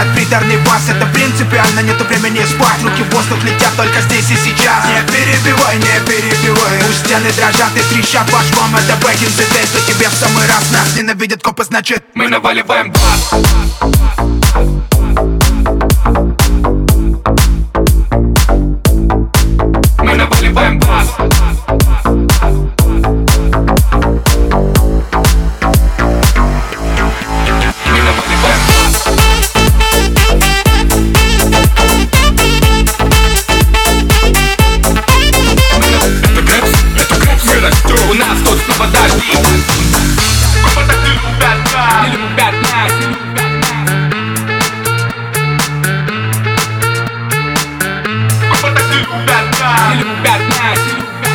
поднимает приторный бас. Это принципиально, нету времени спать. Руки в воздух летят только здесь и сейчас. Не перебивай, не перебивай. Пусть стены дрожат и трещат по швам. Это back in the day, что тебе в самый раз. Нас ненавидят копы, значит мы наваливаем бас. Мы наваливаем бас. У нас тут снова дожди. Копы так не любят нас, не любят нас, не любят нас. Копы так не любят нас, не любят нас, не любят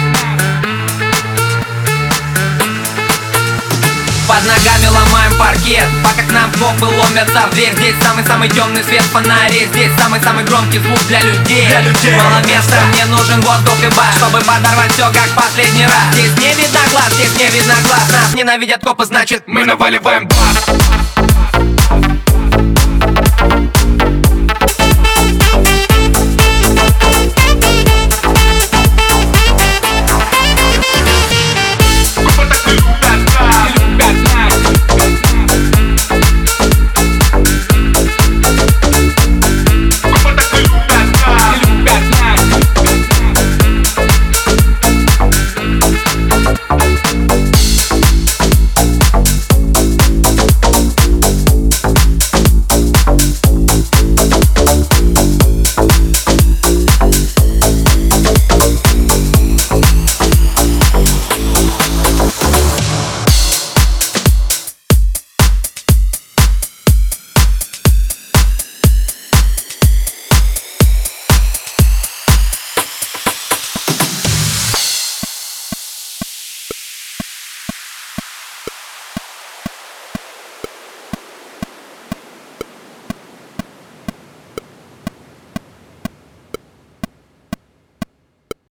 нас. Под ногами ломаем паркет, пока к нам копы ломятся в дверь. Здесь самый-самый темный свет фонарей. Здесь самый-самый громкий звук для людей. Мало места, мне нужен воздух и бас, чтобы подорвать все как последний раз. Здесь не видно глаз, здесь не видно глаз. Нас ненавидят копы, значит мы наваливаем бас.